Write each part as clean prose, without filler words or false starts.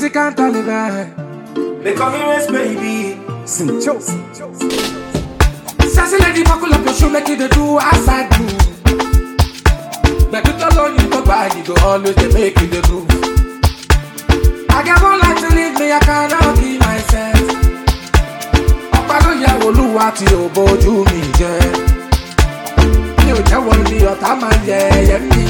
Music and Taliban. They call me Race Baby. Sing cho. Sassy lady, buckle up your shoe, make it do as I do. But you don't know you go buy, you go always they make it the groove. I got one life to live, me I cannot keep myself. Opaloya Oluwa ti o boju mi je. Mi ò jẹ́wọ́ ibi ọ̀tá máa ń yẹ̀yẹ́ mi.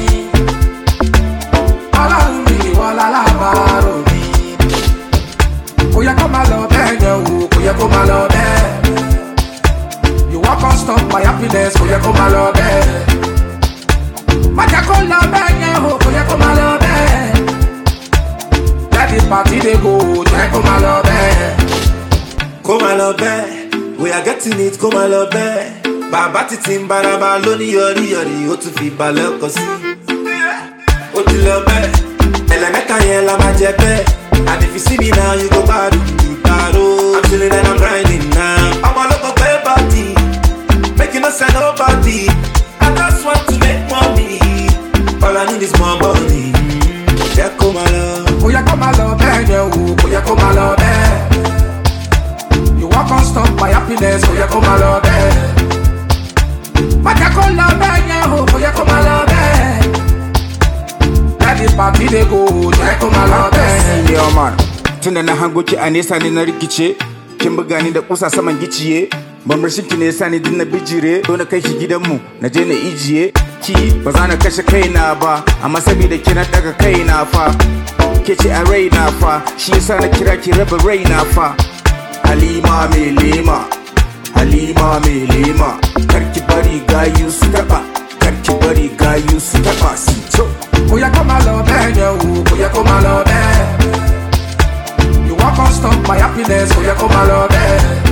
Ọlọ́run mi ìwọ lálábàárò mi. Kò yẹ kó máa lọ bẹ́ẹ̀ yẹn o, kò yẹ kó máa lọ bẹ́ẹ̀. You walk on stop my happiness, kò yẹ kó máa lọ bẹ́ẹ̀. Má jẹ́ kó lọ bẹ́ẹ̀ yẹn o, kò yẹ kó máa lọ bẹ́ẹ̀. Let the party dey go, jẹ́ kó máa lọ bẹ́ẹ̀. Kó máa lọ bẹ́ẹ̀, we are getting it, kó máa lọ bẹ́ẹ̀. Bàbá títí ń baraba lónìí yọrí ó tún fi balẹ̀ ọkọ̀ sí. Ó ti lọ bẹ́ẹ̀, ẹlẹ́mẹ́ta yẹn la máa jẹ bẹ́ẹ̀. And if you see me now, you go bad, I'm chilling and I'm grinding now. I'm all over play body, making no sense nobody. I just want to make money, all I need is more money. Jẹ́ kó máa lọ. Kò yẹ kó máa lọ bẹ́ẹ̀ yẹn o, kò yẹ kó máa lọ bẹ́ẹ̀. You walk on stop my happiness, kò yẹ kó máa lọ bẹ́ẹ̀. Má jẹ́ kó lọ bẹ́ẹ̀ yẹn o, kò yẹ kó máa lọ bẹ́ẹ̀. Let the party dey go, jẹ́ kó máa lọ bẹ́ẹ̀. Yo man, tunda na hango ki a nesa ne na rikice. Kin buga ni da kusa saman giciye. Bambarshin ki ne yasa ni din na bijire. To na kai ki gidanmu, na je na ijiye. Ki ba za na kashe kaina ba, amma saboda ki na daga kaina fa. Ke ce a raina fa, shi yasa na kira ki raba raina fa. Halima mai lema, Halima mai lema. Karki bari gayu su taba, karki bari gayu su taba su cho. Kò yẹ kó máa lọ bẹ́ẹ̀ yẹn o, kò yẹ kó máa lọ bẹ́ẹ̀. You walk on stop my happiness, kò yẹ kó máa lọ bẹ́ẹ̀.